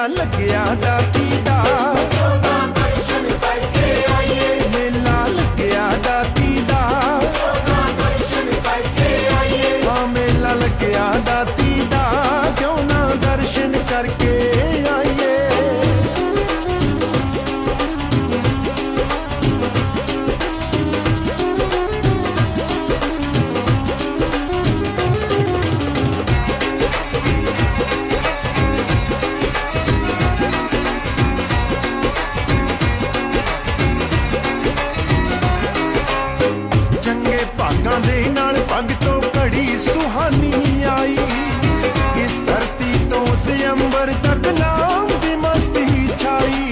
ਲੱਗਿਆ ਦਾਤੀ ਦਾ, ਦਰਸ਼ਨ ਕਰਕੇ ਆਈਏ। ਮੇਲਾ ਲੱਗਿਆ ਦਾਤੀ ਦਾ, ਦਰਸ਼ਨ ਕਰਕੇ ਆਈਏ। ਹਾਂ ਮੇਲਾ ਲੱਗਿਆ ਦਾਤੀ ਦਾ, ਕਿਉਂ ਨਾ ਦਰਸ਼ਨ ਕਰਕੇ ਆਈਏ। ਭਾਗਾਂ ਦੇ ਨਾਲ ਪੱਗ ਤੋਂ ਘੜੀ ਸੁਹਾਨੀ ਆਈ, ਇਸ ਧਰਤੀ ਤੋਂ ਅੰਬਰ ਤੱਕ ਨਾਮ ਦੀ ਮਸਤੀ ਛਾਈ।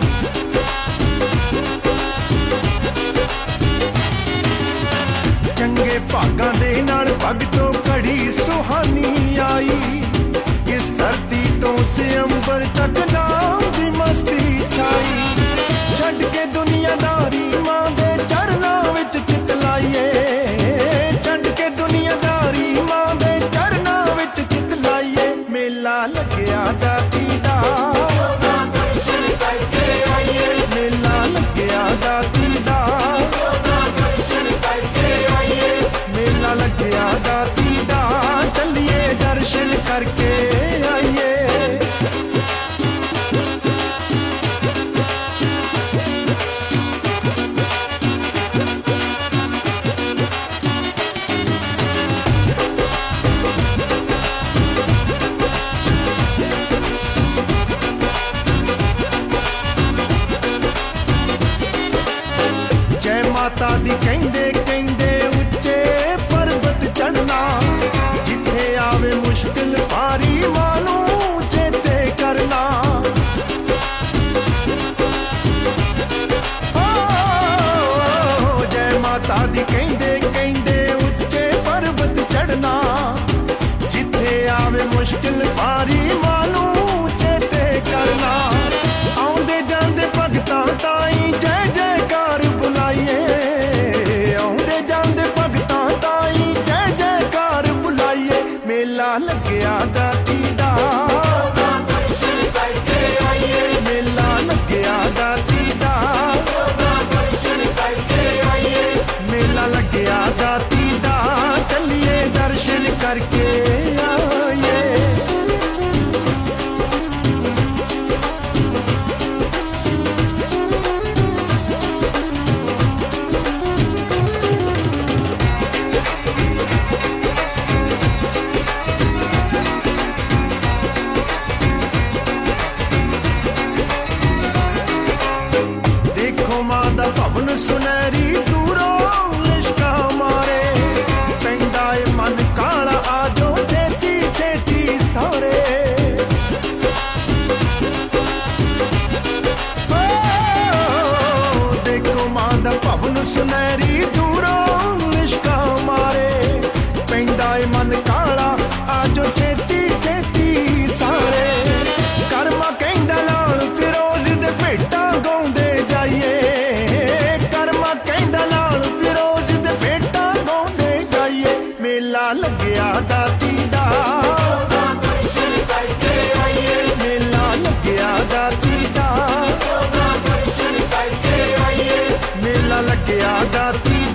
ਚੰਗੇ ਭਾਗਾਂ ਦੇ ਨਾਲ ਪੱਗ ਤੋਂ ਘੜੀ ਸੁਹਾਨੀ ਆਈ, ਇਸ ਧਰਤੀ ਤੋਂ ਅੰਬਰ ਤੱਕ ਨਾਮ ਦੀ ਮਸਤੀ ਛਾਈ। ਛੱਡ ਕੇ ਦੁਨੀਆਦਾਰੀ ਮਾਂ ਦੇ ਚਰਨਾਂ ਵਿੱਚ ਚਿਤ ਲਾਈਏ, ਮੇਲਾ ਲੱਗਿਆ ਦਾਤੀ ਦਾ, ਦਰਸ਼ਨ ਕਰਕੇ ਆਈਏ। ਮੇਲਾ ਲੱਗਿਆ ਦਾਤੀ ਦਾ, ਦਰਸ਼ਨ ਕਰਕੇ ਆਈਏ। ਮੇਲਾ ਲੱਗਿਆ ਦਾਤੀ ਦਾ, ਚੱਲੀਏ ਦਰਸ਼ਨ ਕਰਕੇ ਆਈਏ। ਮਾਤਾ ਦੀ ਕਹਿੰਦੇ ਕਹਿੰਦੇ ਉੱਚੇ ਪਰਬਤ ਚੜ੍ਹਨਾ, ਜਿੱਥੇ ਆਵੇ ਮੁਸ਼ਕਿਲ ਭਾਰੀ ਮਾਂ ਨੂੰ ਚੇਤੇ ਕਰਨਾ। ਜੈ ਮਾਤਾ ਦੀ ਕਹਿੰਦੇ ਕਹਿੰਦੇ ਉੱਚੇ ਪਰਬਤ ਚੜ੍ਹਨਾ, ਜਿੱਥੇ ਆਵੇ ਮੁਸ਼ਕਿਲ ਭਾਰੀ ਮਾਂ ਨੂੰ ਚੇਤੇ ਕਰਨਾ। ਆਉਂਦੇ ਜਾਂਦੇ ਭਗਤਾਂ ਤਾਈਂ ਜੈ ਜੈਕਾਰ ਬੁਲਾਈਏ, ਮੇਲਾ ਲੱਗਿਆ ਦਾਤੀ ਦਾ, ਦਰਸ਼ਨ ਕਰਕੇ ਆਈਏ। ਮੇਲਾ ਲੱਗਿਆ ਦਾਤੀ ਦਾ, ਦਰਸ਼ਨ ਕਰਕੇ ਆਈਏ। ਮੇਲਾ ਲੱਗਿਆ ਦਾਤੀ ਦਾ, ਚੱਲੀਏ ਦਰਸ਼ਨ ਕਰਕੇ ਆਈਏ। ਭਵਨ ਸੁਨਹਿਰੀ ਦੂਰੋਂ ਲਿਸ਼ਕਾ ਮਾਰੇ, ਪੈਂਦਾ ਏ ਮਨ ਕਾਲਾ ਆਜੋ ਛੇਤੀ ਛੇਤੀ ਸਾਰੇ। ਦੇਖੋ ਮਾਂ ਦਾ ਭਵਨ ਸੁਨਹਿਰੀ ਦੂਰੋਂ ਲਿਸ਼ਕਾ ਮਾਰੇ, ਪੈਂਦਾ ਏ ਮਨ ਕਾਲਾ ਆਜੋ ਛੇਤੀ ਛੇਤੀ ਸਾਰੇ। ਕਰਮਾ ਕਹਿੰਦਾ ਲਾਲ ਫਿਰੋਜ਼ ਦੇ ਭੇਟਾਂ ਗਾਉਂਦੇ ਜਾਈਏ, ਮੇਲਾ ਲੱਗਿਆ ਦਾਤੀ ਦਾ, ਦਰਸ਼ਨ ਕਰਕੇ ਆਈਏ। ਮੇਲਾ ਲੱਗਿਆ ਦਾਤੀ ਦਾ, ਦਰਸ਼ਨ ਕਰਕੇ ਆਈਏ। ਮੇਲਾ ਲੱਗਿਆ ਦਾਤੀ